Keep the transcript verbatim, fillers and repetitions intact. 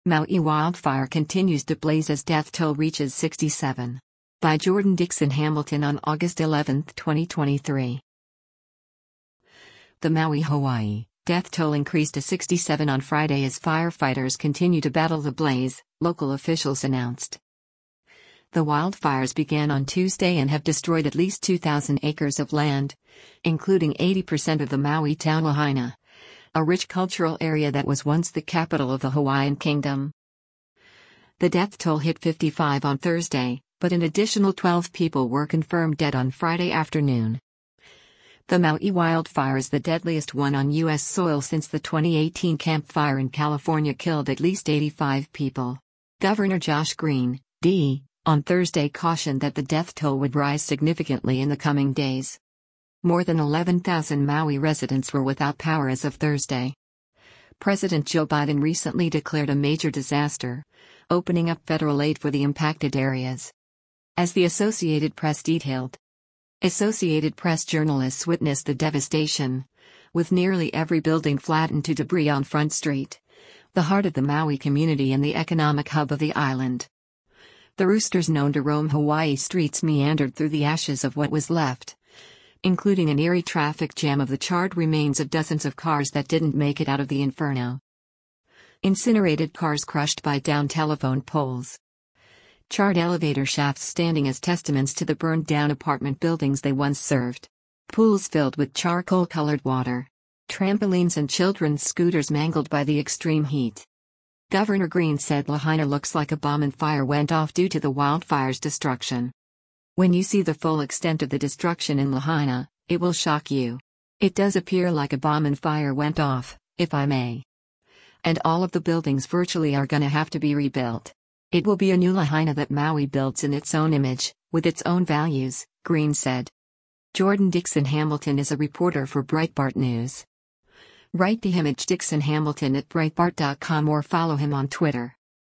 Maui wildfire continues to blaze as death toll reaches sixty-seven. By Jordan Dixon Hamilton on August eleventh, twenty twenty-three. The Maui, Hawaii, death toll increased to sixty-seven on Friday as firefighters continue to battle the blaze, local officials announced. The wildfires began on Tuesday and have destroyed at least two thousand acres of land, including eighty percent of the Maui town Lahaina, a rich cultural area that was once the capital of the Hawaiian Kingdom. The death toll hit fifty-five on Thursday, but an additional twelve people were confirmed dead on Friday afternoon. The Maui wildfire is the deadliest one on U S soil since the twenty eighteen Camp Fire in California killed at least eighty-five people. Governor Josh Green, D, on Thursday cautioned that the death toll would rise significantly in the coming days. More than eleven thousand Maui residents were without power as of Thursday. President Joe Biden recently declared a major disaster, opening up federal aid for the impacted areas. As the Associated Press detailed, Associated Press journalists witnessed the devastation, with nearly every building flattened to debris on Front Street, the heart of the Maui community and the economic hub of the island. The roosters known to roam Hawaii streets meandered through the ashes of what was left, including an eerie traffic jam of the charred remains of dozens of cars that didn't make it out of the inferno. Incinerated cars crushed by downed telephone poles. Charred elevator shafts standing as testaments to the burned-down apartment buildings they once served. Pools filled with charcoal-colored water. Trampolines and children's scooters mangled by the extreme heat. Governor Green said Lahaina looks like a bomb and fire went off due to the wildfire's destruction. When you see the full extent of the destruction in Lahaina, it will shock you. It does appear like a bomb and fire went off, if I may. And all of the buildings virtually are gonna have to be rebuilt. It will be a new Lahaina that Maui builds in its own image, with its own values, Green said. Jordan Dixon Hamilton is a reporter for Breitbart News. Write to him at Dixon Hamilton at Breitbart dot com or follow him on Twitter.